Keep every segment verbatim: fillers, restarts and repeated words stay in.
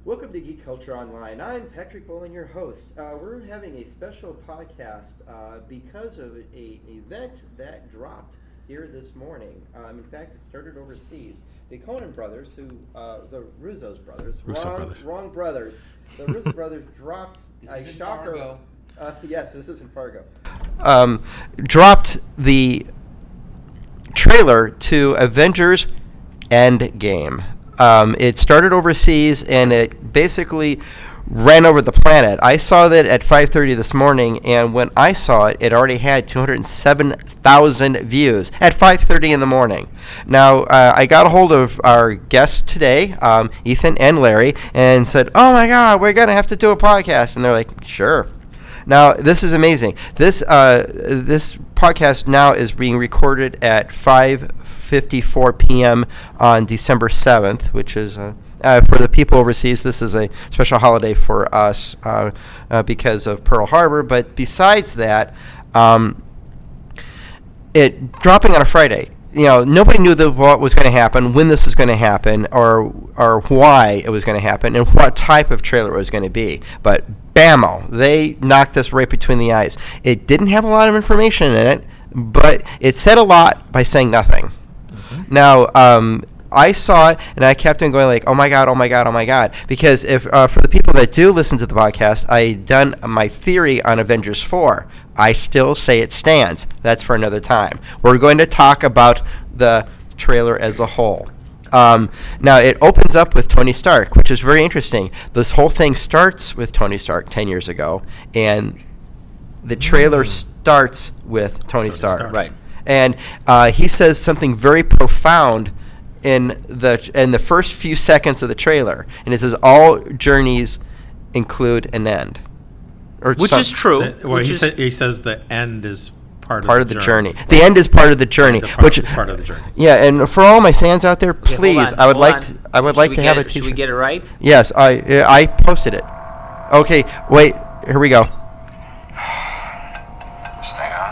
Welcome to Geek Culture Online. I'm Patrick Bowling, your host. Uh, we're having a special podcast uh, because of a, an event that dropped here this morning. Um, in fact, it started overseas. The Coen brothers, who uh, the Russo's brothers, Russo wrong, brothers. wrong brothers. The Russo brothers dropped This a isn't shocker. Fargo. Uh, yes, this isn't Fargo. Um, dropped the trailer to Avengers Endgame. Um, it started overseas and it basically ran over the planet. I saw that at five thirty this morning, and when I saw it, it already had two hundred seven thousand views at five thirty in the morning. Now, uh, I got a hold of our guests today, um, Ethan and Larry, and said, oh my God, we're going to have to do a podcast. And they're like, sure. Now, this is amazing. This uh, this podcast now is being recorded at five fifty-four p.m. on December seventh, which is, uh, uh, for the people overseas, this is a special holiday for us uh, uh, because of Pearl Harbor. But besides that, um, it dropping on a Friday. You know, nobody knew the, what was going to happen, when this was going to happen, or or why it was going to happen, and what type of trailer it was going to be. But bammo, they knocked us right between the eyes. It didn't have a lot of information in it, but it said a lot by saying nothing. Mm-hmm. Now, um, I saw it, and I kept on going like, oh my God, oh my God, oh my God. Because if uh, for the people that do listen to the podcast, I done my theory on Avengers four. I still say it stands. That's for another time. We're going to talk about the trailer as a whole. Um, now, it opens up with Tony Stark, which is very interesting. This whole thing starts with Tony Stark ten years ago, and the trailer mm. starts with Tony, Tony Stark. Stark. Right. And uh, he says something very profound in the in the first few seconds of the trailer, and it says all journeys include an end, or which some, is true. The, well, which he, is, sa- he says the end is part of part the of the journey. journey. The end is part of the journey, the part, which is part of the journey. Yeah, and for all my fans out there, please, yeah, on, I would like on. to, I would should like to have it, a T-shirt. Should we get it right? Yes, I I posted it. Okay, wait, here we go. Stay on.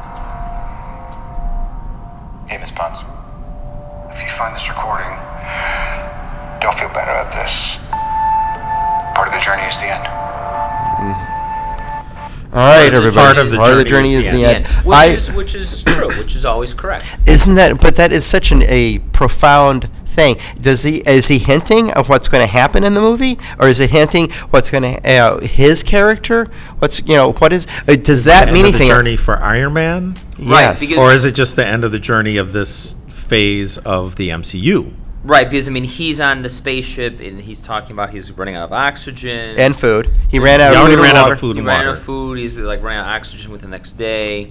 Hey, Miss Potts. If you find this recording, don't feel better at this. Part of the journey is the end. Mm-hmm. All right, part everybody. Part of the part journey, of the journey is, is the, the end. end. Which, I, is, which is true, which is always correct. Isn't that? But that is such an, a profound thing. Does he is he hinting of what's going to happen in the movie, or is it hinting what's going to uh, his character? What's you know what is? Uh, does that the mean end anything? Of the journey for Iron Man, yes. Right, or is it just the end of the journey of this phase of the M C U? Right, because I mean, he's on the spaceship and he's talking about he's running out of oxygen and food. He ran out. He of already food ran and out water. of food he and ran water. out of food. He's like running out of oxygen within the next day.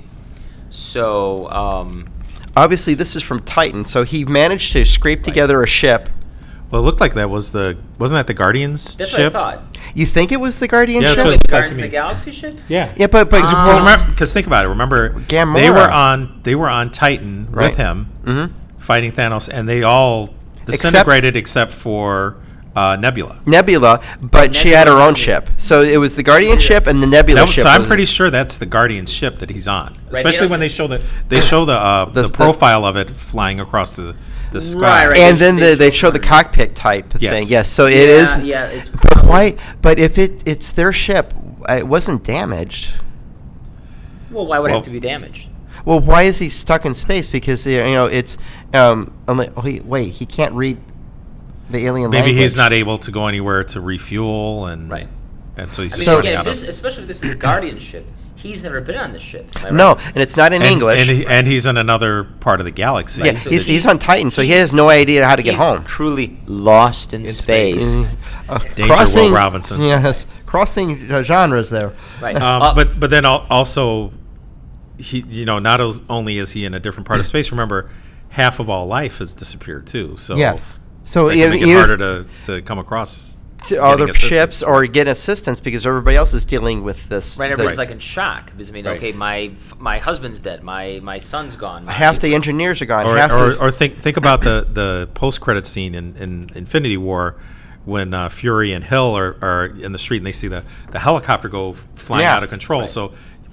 So um, obviously, this is from Titan. So he managed to scrape right. together a ship. Well, it looked like that was the wasn't that the Guardians that's ship? What I thought. You think it was the Guardian yeah, ship? That's what the it Guardians to of me. the Galaxy ship? Yeah, yeah, but but because uh, think about it. Remember, Gamora. they were on they were on Titan right. with him, mm-hmm. fighting Thanos, and they all disintegrated except, except for uh, Nebula. Nebula, but Nebula she had her own ship. So it was the Guardian yeah. ship and the Nebula that, ship. So I'm pretty sure that's the Guardian ship that he's on, right, especially they when they show the they show the uh, the, the profile of it flying across the the sky. Right, right. And they, then they, the, they show the cockpit type yes. thing. Yes, so yeah, it is. Yeah, it's but why? But if it it's their ship, it wasn't damaged. Well, why would well, it have to be damaged? Well, why is he stuck in space? Because you know it's um. Oh, wait, he can't read the alien Maybe language. he's not able to go anywhere to refuel, and right. And so he's I mean, so again, out this, of, especially if this is the Guardian ship. He's never been on this ship. Right? No, and it's not in and, English. And, he, and he's in another part of the galaxy. Yeah, so he's he's on Titan, so he has no idea how to get he's home. Truly lost in, in space. space. Uh, Danger, crossing, Will Robinson. Yes, crossing uh, genres there. Right. Um, uh, but but then also, he you know not as only is he in a different part of space. Remember, half of all life has disappeared too. So yes, so it if, make it if, harder to, to come across. To other ships or get assistance because everybody else is dealing with this. Right, everybody's right. like in shock because I mean, right. okay, my my husband's dead, my my son's gone, my half the engineers are gone. Or half or, the or think think about the, the post credit scene in, in Infinity War when uh, Fury and Hill are, are in the street and they see the, the helicopter go flying Yeah. out of control. Right. So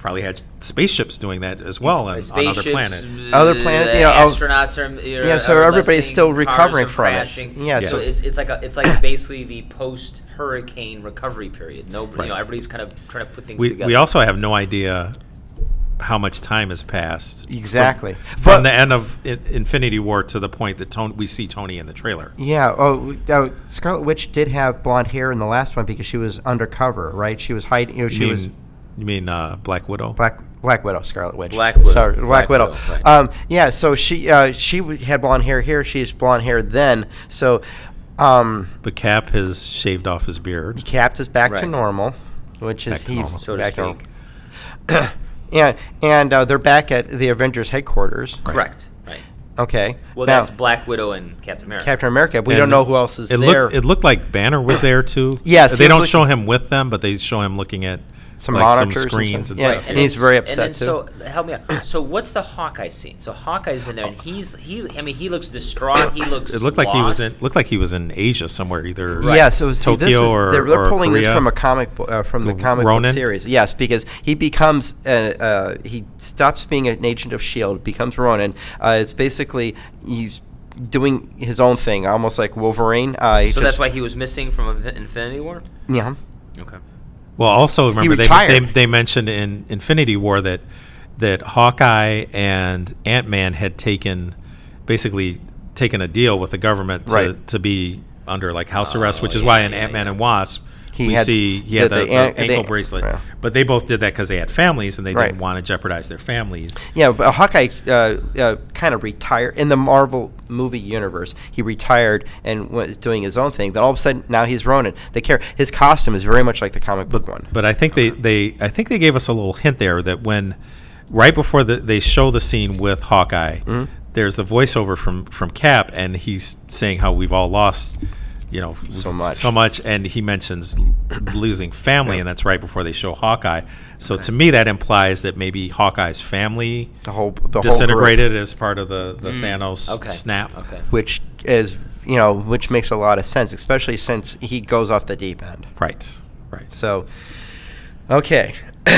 probably had spaceships doing that as well on, on other planets. Other planets, uh, you know, oh, astronauts are, are yeah, so are everybody's missing, still cars recovering are from it. crashing. Yeah, so so- it's it's like a, it's like basically the post hurricane recovery period. No, Right. you know, everybody's kind of trying to put things We together. we also have no idea how much time has passed. Exactly. From, But- from the end of I- Infinity War to the point that Tony, we see Tony in the trailer. Yeah. Oh, uh, Scarlet Witch did have blonde hair in the last one because she was undercover, right? She was hiding. You know, she you mean, was you mean uh, Black Widow? Black Black Widow, Scarlet Witch. Black Widow. Sorry, Black, Black Widow. Widow, right. Um, yeah. So she uh, she w- had blonde hair here. She's blonde hair then. So um, But Cap has shaved off his beard. Cap is back to Right. normal, which is Back to he normal. so to back speak. normal. Yeah, and uh, they're back at the Avengers headquarters. Correct. Right. Okay. Well, now, that's Black Widow and Captain America. Captain America. We And don't know who else is it there. Looked, it looked like Banner was there too. Yes, he they was don't looking- show him with them, but they show him looking at Some like monitors some and screens stuff. and, Yeah. stuff. And he's very and upset, then, So help me out. So what's the Hawkeye scene? So Hawkeye's in there, and he's he. I mean, he looks distraught. He looks. It looked like he was lost. in looked like he was in Asia somewhere, either Yeah, so see, Tokyo this is, or they're, they're or pulling this Korea. from a comic book, uh, from the The comic Ronin? book series. Yes, because he becomes uh, uh, he stops being an agent of Shield, becomes Ronin. Uh, it's basically he's doing his own thing, almost like Wolverine. Uh, he So just- that's why he was missing from Infi- Infinity War. yeah. Okay. Well, also remember they, retired. they they mentioned in Infinity War that that Hawkeye and Ant-Man had taken basically taken a deal with the government to, Right. to be under like house Oh, arrest, which is yeah, why in yeah, Ant-Man yeah. and Wasp He we had see he had the- the, the the an- ankle the- bracelet, yeah. but they both did that because they had families and they Right. didn't want to jeopardize their families. Yeah, but Hawkeye uh, uh, kind of retired in the Marvel movie universe. He retired and was doing his own thing. Then all of a sudden, now he's Ronin. They care. His costume is very much like the comic book one. But I think they, they I think they gave us a little hint there that when right before the, they show the scene with Hawkeye, Mm-hmm. there's the voiceover from from Cap, and he's saying how we've all lost, you know, So much. so much, and he mentions l- losing family, and that's right before they show Hawkeye. So to me, that implies that maybe Hawkeye's family The whole the whole disintegrated as part of the the Thanos Mm. Okay. snap. Okay. group, which is you know which makes a lot of sense, especially since he goes off the deep end. Right, right. So, okay,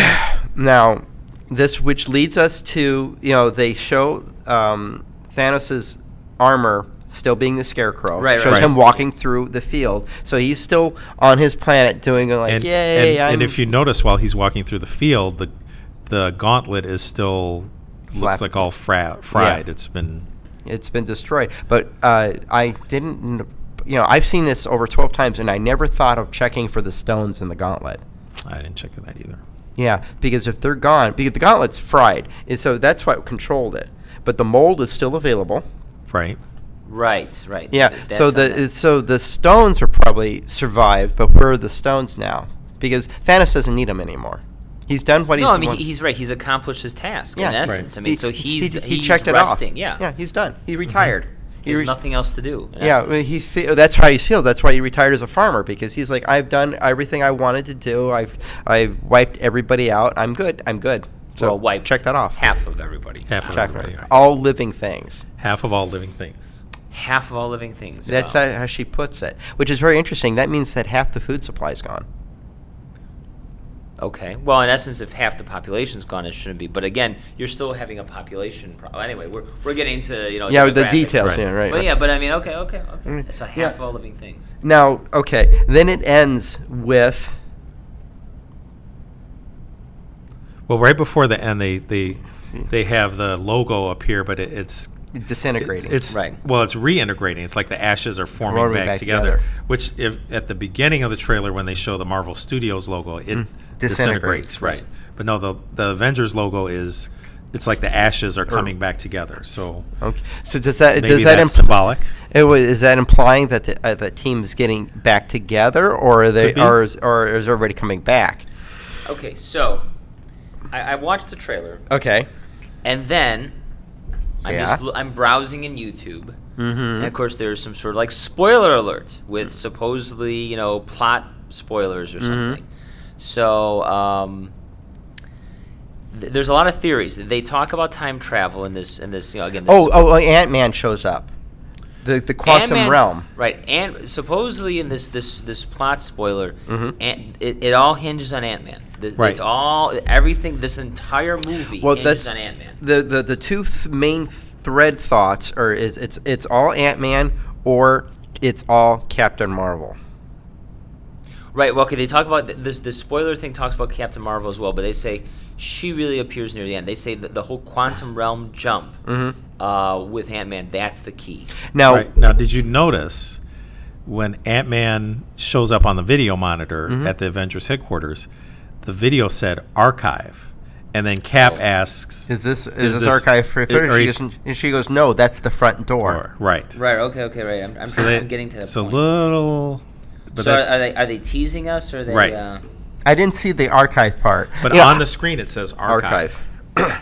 now this which leads us to you know they show um, Thanos's armor still being the Scarecrow. Right, right, shows right. him walking through the field, so he's still on his planet doing like and, yay. and, I'm and if you notice while he's walking through the field, the the gauntlet is still looks Flap- like all fra- fried. Yeah. It's been it's been destroyed. But uh, I didn't, kn- you know, I've seen this over twelve times, and I never thought of checking for the stones in the gauntlet. I didn't check that either. Yeah, because if they're gone, because the gauntlet's fried, and so that's what controlled it. But the mold is still available. Right. Right. Right. Yeah, Th- so that's on the that. so the stones are probably survived, but where are the stones now? Because Thanos doesn't need them anymore. He's done what he's. No, I mean what- he- he's right. He's accomplished his task Yeah. in essence. Right. I mean, so he's he, he's he checked it off. resting. Yeah. yeah, he's done. He retired. He There's re- nothing else to do. in Yeah, essence. well, he fe- that's how he feels. That's why he retired as a farmer, because he's like, I've done everything I wanted to do. I've I've wiped everybody out. I'm good. I'm good. So Well, wiped check that off. Half of everybody. Half of Check everybody. that. right. All living things. Half of all living things. Half of all living things. That's Wow. how how she puts it, which is very interesting. That means that half the food supply is gone. Okay. Well, in essence, if half the population's gone, it shouldn't be. But again, you're still having a population problem. Anyway, we're we're getting into you know. Yeah, with the demographics. details. Right. Yeah, right. But right. yeah, but I mean, okay, okay, okay. Mm, So half yeah. of all living things. Now, okay, then it ends with Well, right before the end, they they they have the logo appear, but it, it's disintegrating. It, it's Right. well, it's reintegrating. It's like the ashes are forming Forming back, back together, together. Which, if at the beginning of the trailer when they show the Marvel Studios logo, it Mm. disintegrates, Disintegrates, right? But no, the the Avengers logo is it's like the ashes are coming back together. So okay. So does that maybe does that that's impl- symbolic? it wa- is that implying that the, uh, the team is getting back together, or are they Could be. or is, or is everybody coming back? Okay, so I, I watched the trailer, Okay. and then I'm Yeah. just l- I'm browsing in YouTube, Mm-hmm. and of course there's some sort of like spoiler alert with supposedly you know plot spoilers or Mm-hmm. something. So um, th- there's a lot of theories. They talk about time travel in this in this you know again. This Oh, oh, oh Ant-Man shows up. The the quantum Ant-Man- realm. Right, and supposedly in this this this plot spoiler, Mhm. Ant, it, it all hinges on Ant-Man. The, Right. It's all everything. This entire movie Well, hinges that's on Ant-Man. the the the two th- main thread thoughts are is it's it's all Ant-Man or it's all Captain Marvel. Right. Well, okay. They talk about th- this. The spoiler thing talks about Captain Marvel as well, but they say she really appears near the end. They say that the whole quantum realm jump Mhm. uh, with Ant-Man, that's the key. Now, Right. Now, did you notice when Ant-Man shows up on the video monitor Mhm. at the Avengers headquarters, the video said archive, and then Cap Oh. asks, is this is, Is this, this- archive for it- footage? are She you goes, and she goes, no, that's the front door. Or- right? Right. Okay. Okay. Right. I'm, I'm, So I'm that- getting to that it's a point. little, but so are, that's are they are they teasing us or are they? Right. Uh, I didn't see the archive part. but You know, on the screen it says archive. archive.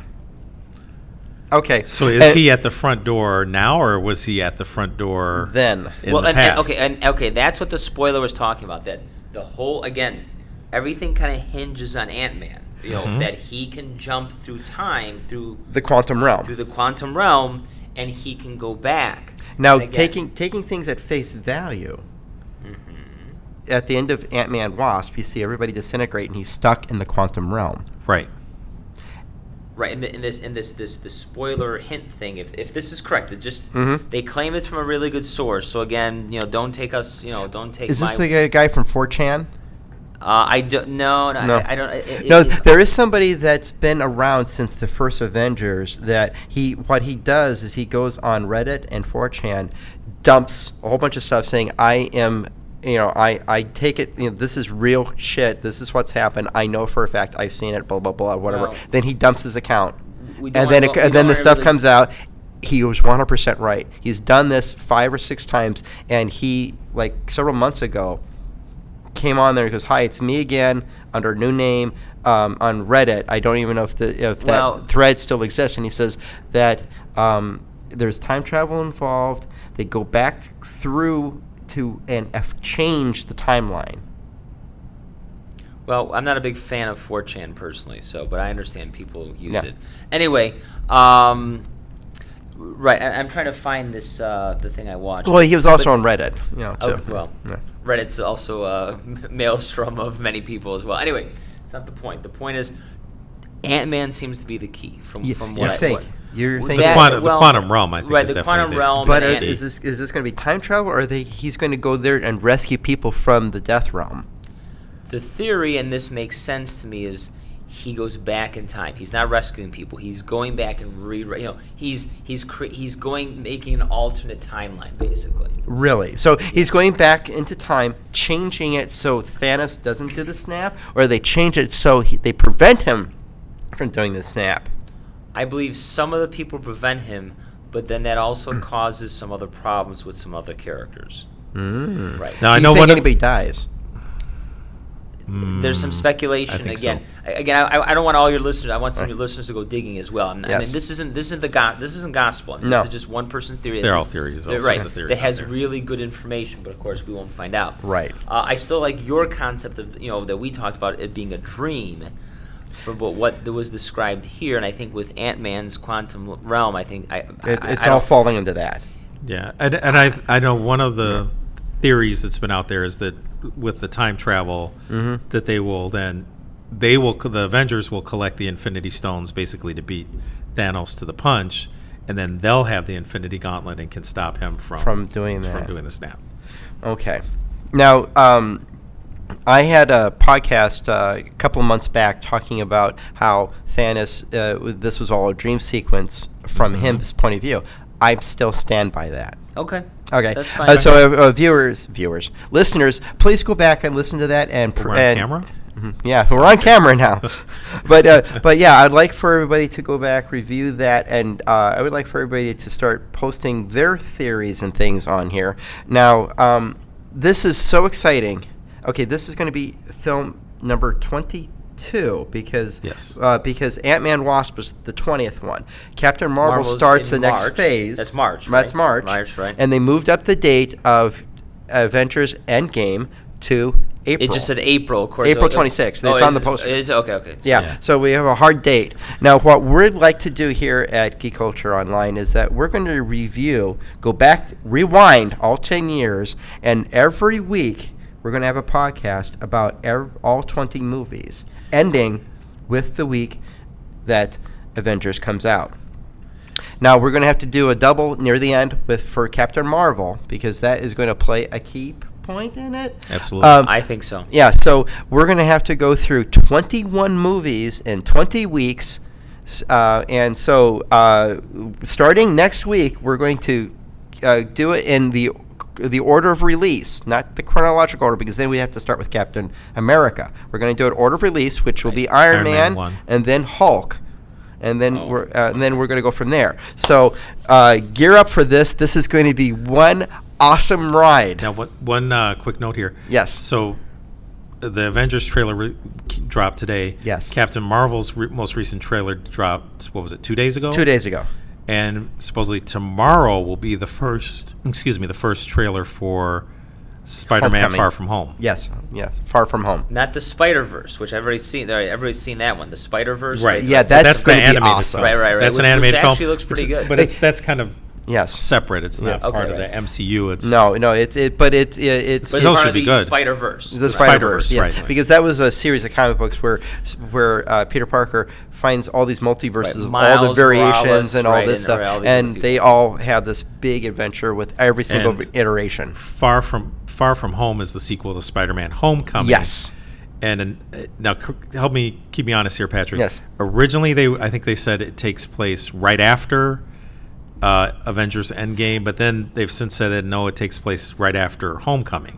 Okay. So is And he at the front door now, or was he at the front door then? in well, the and, and- past? okay, and okay, that's what the spoiler was talking about. That the whole again, everything kind of hinges on Ant-Man. You know Mhm. that he can jump through time through The quantum realm. through the quantum realm, and he can go back. Now, And again- taking taking things at face value, Mhm. at the end of Ant-Man Wasp, you see everybody disintegrate, and he's stuck in the quantum realm. Right. Right in, the, in this in this this the spoiler hint thing. If, if this is correct, it just Mhm. they claim it's from a really good source. So again, you know, don't take us. You know, don't take. Is this my, the guy- guy from four chan? Uh, I don't. No, no, No. I, I don't. It, No, it, there is somebody that's been around since the first Avengers. That he, what he does is he goes on Reddit and four chan, dumps a whole bunch of stuff saying, "I am, you know, I, I take it. You know, this is real shit. This is what's happened. I know for a fact. I've seen it. Blah blah blah. Whatever." Well, then he dumps his account, we don't and then wanna it, go- we and then don't the wanna stuff really- comes out. He was one hundred percent right. He's done this five or six times, and he like several months ago came on there and goes, "Hi, it's me again under a new name um, on Reddit. I don't even know if the if Well- that thread still exists." And he says that um, there's time travel involved. They go back through to and f- change the timeline. Well, I'm not a big fan of four chan personally, so but I understand people use Yeah. it. Anyway, um, right, I, I'm trying to find this uh, the thing I watched. Well, he was also But- on Reddit, you know. Oh, Too. well, Yeah. Reddit's also a maelstrom of many people as well. Anyway, it's not the point. The point is, Ant-Man seems to be the key from, You, from you what I think? what- You're The thinking, The, quantum, the quantum realm, I think, right, is the definitely quantum the- realm. but and are, Ant- is this is this going to be time travel, or are they? He's going to go there and rescue people from the death realm? The theory, and this makes sense to me, is he goes back in time. He's not rescuing people. He's going back and re, you know, he's he's cre- he's going making an alternate timeline basically. Really? So he's going back into time, changing it so Thanos doesn't do the snap, or they change it so he, they prevent him from doing the snap? I believe some of the people prevent him, but then that also causes some other problems with some other characters. Mm. Right. Now, Do I you know think one of- anybody dies? There's some speculation. I think again, so. I, again, I, I don't want all your listeners. I want some of your listeners to go digging as well. I'm, I Yes. mean, this isn't this isn't the go, this isn't gospel. I mean, No. This is just one person's theory. They're This all is- theories, all they're sorts right. of theories That out has there. really good information, but of course we won't find out. Right. Uh, I still like your concept of you know that we talked about it being a dream, for what what was described here, and I think with Ant-Man's quantum realm, I think I, It, I it's I all don't- falling into that. Yeah, and, and I I know one of the theories that's been out there is that with the time travel, Mm-hmm. that they will then they will the Avengers will collect the Infinity Stones basically to beat Thanos to the punch, and then they'll have the Infinity Gauntlet and can stop him from From doing from that. doing the snap. Okay. Now, um, I had a podcast uh, a couple of months back talking about how Thanos, uh, this was all a dream sequence from Mm-hmm. his point of view. I still stand by that. Okay. Okay. That's fine. Uh, so, uh, uh, viewers, viewers, listeners, please go back and listen to that. And pr- We're on and- camera? Mhm. Yeah, we're on camera now. but uh, but yeah, I'd like for everybody to go back, review that, and uh, I would like for everybody to start posting their theories and things on here. Now, um, this is so exciting. Okay, this is going to be film number twenty-two because Yes. uh, because Ant-Man Wasp was the twentieth one. Captain Marvel Marvel's starts the in next March. phase. That's March, That's right? March. March, right. And they moved up the date of Avengers Endgame to April. It just said April, of course. April So- twenty-sixth. Oh, It's is on the it- poster. Is it? Okay, okay. Yeah. Yeah. So we have a hard date. Now, what we'd like to do here at Geek Culture Online is that we're going to review, go back, rewind all ten years, and every week we're going to have a podcast about ev- all twenty movies, ending with the week that Avengers comes out. Now, we're going to have to do a double near the end with for Captain Marvel, because that is going to play a key point in it. Absolutely. Um, I think so. Yeah, so we're going to have to go through twenty-one movies in twenty weeks. S- Uh, and so uh, starting next week, we're going to uh, do it in the the order of release, not the chronological order, because then we have to start with Captain America. We're going to do it order of release, which will be Iron, Iron Man Man, one. and then Hulk. And then Oh, we're uh, and then we're going to go from there. So uh, gear up for this. This is going to be one awesome ride. Now, what, one uh, quick note here. Yes. So, the Avengers trailer re- k- dropped today. Yes. Captain Marvel's re- most recent trailer dropped, what was it, two days ago? Two days ago. And supposedly tomorrow will be the first, excuse me, the first trailer for Spider-Man Homecoming. Far From Home. Yes. Yes. Far From Home. Not the Spider Verse, which everybody's seen. uh, Everybody's seen that one. The Spider Verse. Right. Yeah, But that's the gonna be animated awesome. film. Right, right, right. That's Which- an animated which film. actually looks pretty It's- good. But it's that's kind of Yes. separate. It's not Yeah. Okay, part of right. the M C U. It's No, no, it's it, but it, it it's But Those it's part should of be the good. Spider Verse. the Spider-Verse, Spider-Verse, yeah, right. because that was a series of comic books where where uh, Peter Parker finds all these multiverses Right, of all the Miles variations Morales, and all right, this and stuff, all these and other they people. all have this big adventure with every single And- iteration. Far From Far From Home is the sequel to Spider-Man Homecoming. Yes. And uh, now, c- help me keep me honest here, Patrick. Yes. Originally, they I think they said it takes place right after uh, Avengers Endgame, but then they've since said that no, it takes place right after Homecoming,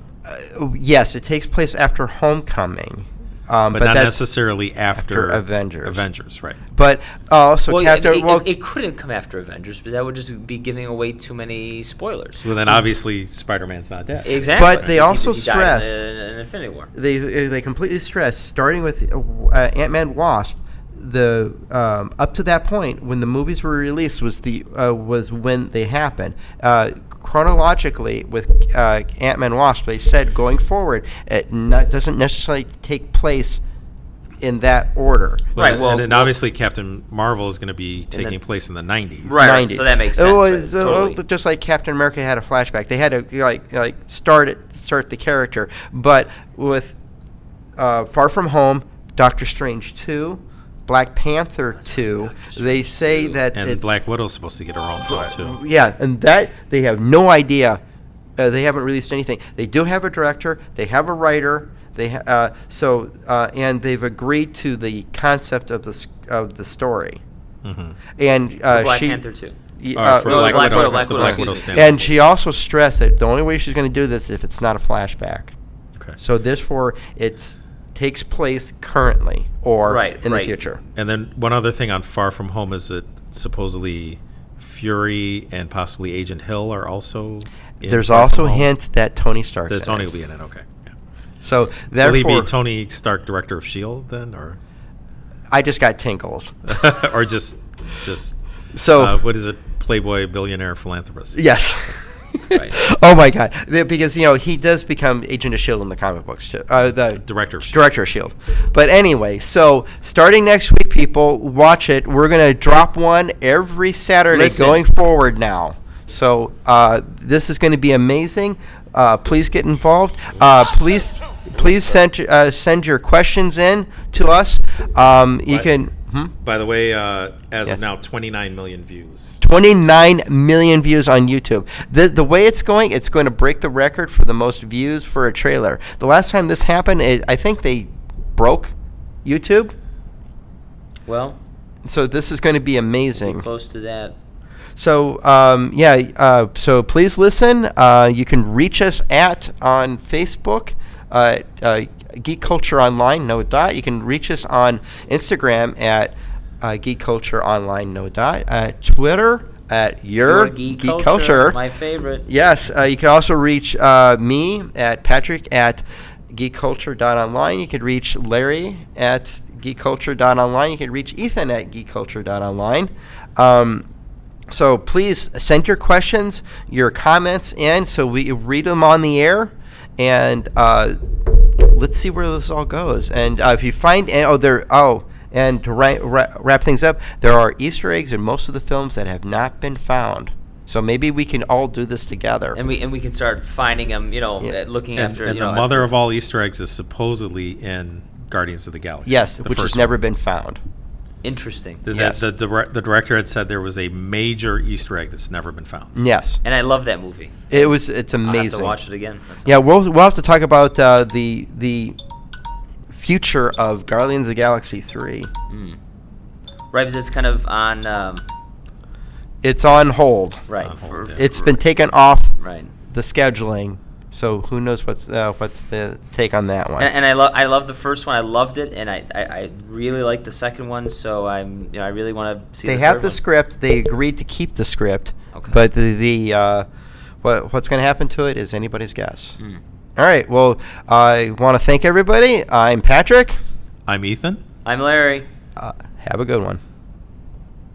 Yes, it takes place after Homecoming, um, but, but, not that's necessarily after, after Avengers. Avengers, right? but uh, also Well, Captain. it, it, well, it couldn't come after Avengers, but that would just be giving away too many spoilers. Well, then obviously Spider-Man's not dead. Exactly. But they Because he- also he died in stressed- the- in Infinity War. they they completely stressed, starting with uh, Ant-Man Wasp, the um, up to that point when the movies were released was the uh, was when they happened. Uh, chronologically, with uh, Ant-Man Wasp, they said going forward, it not, doesn't necessarily take place in that order. Well, Right, well- and then well- obviously Captain Marvel is going to be taking then- place in the nineties. Right. nineties. so that makes It sense, was right, uh, totally. just like Captain America had a flashback. They had to like like start it, start the character. But with uh, Far From Home, Doctor Strange two, Black Panther two, they say that And it's Black Widow's supposed to get her own film too. yeah, and that they have no idea. Uh, they haven't released anything. They do have a director. They have a writer. They ha- uh, so uh, and they've agreed to the concept of the s- of the story. Mm-hmm. And uh, Black she, Panther two. y- Uh, uh, for no, Black, Black Widow, Widow, Black the Widow, Black excuse Widow me. stand. and she also stressed that the only way she's going to do this is if it's not a flashback. Okay. So therefore, it's takes place currently or Right, in right. the future. And then one other thing on Far From Home is that supposedly Fury and possibly Agent Hill are also. In There's Far also From a Home. hint that Tony Stark's that in Tony it. will be in it. Okay. Yeah. So Will he therefore, be Tony Stark, director of Shield, then, or I just got tinkles. or just just So uh, what is it? Playboy billionaire philanthropist. yes. Right. Oh my God! The- Because you know he does become Agent of Shield in the comic books too. Uh, the Director of Shield. director of Shield. But anyway, so starting next week, people watch it. We're gonna drop one every Saturday Listen. going forward now. So uh, this is going to be amazing. Uh, please get involved. Uh, please, please send uh, send your questions in to us. Um, you What? can. Hmm? By the way, uh, as Yes. of now, twenty-nine million views. twenty-nine million views on YouTube. The the way it's going, it's going to break the record for the most views for a trailer. The last time this happened, it, I think they broke YouTube. Well, So this is going to be amazing. close to that. So um, yeah, uh, so please listen. Uh, you can reach us at on Facebook, uh, uh, Geek Culture Online, no dot. You can reach us on Instagram at uh, Geek Culture Online, no dot. At Twitter at Your, Your Geek, Geek Culture, Culture. my favorite. Yes, uh, you can also reach uh, me at Patrick at geekculture.online. You can reach Larry at geekculture.online. You can reach Ethan at geekculture.online. Um, so please send your questions, your comments in so we read them on the air. And uh, let's see where this all goes. And uh, if you find, and, oh, there, oh, and to ra- ra- wrap things up, there are Easter eggs in most of the films that have not been found. So maybe we can all do this together. And we and we can start finding them, you know, Yeah. uh, looking And, after. and you the know, mother after- of all Easter eggs is supposedly in Guardians of the Galaxy. Yes, the which has first never one. been found. Interesting. The, Yes. the, the, dir- the director had said there was a major Easter egg that's never been found. Yes, And I love that movie. it was. It's I'll have to amazing. watch it again. That's Yeah, we'll we'll have to talk about uh, the the future of Guardians of the Galaxy three. Right, because it's kind of on. Um, It's on hold. right. On for- hold, yeah. It's been taken off right. the scheduling, so who knows what's uh, what's the take on that one? And, and I love I love the first one. I loved it, and I, I, I really like the second one. So I'm you know I really want to see. They the have third the one. script. They agreed to keep the script, Okay. but the the uh, what what's going to happen to it is anybody's guess. Mm. All right. Well, I want to thank everybody. I'm Patrick. I'm Ethan. I'm Larry. Uh, have a good one.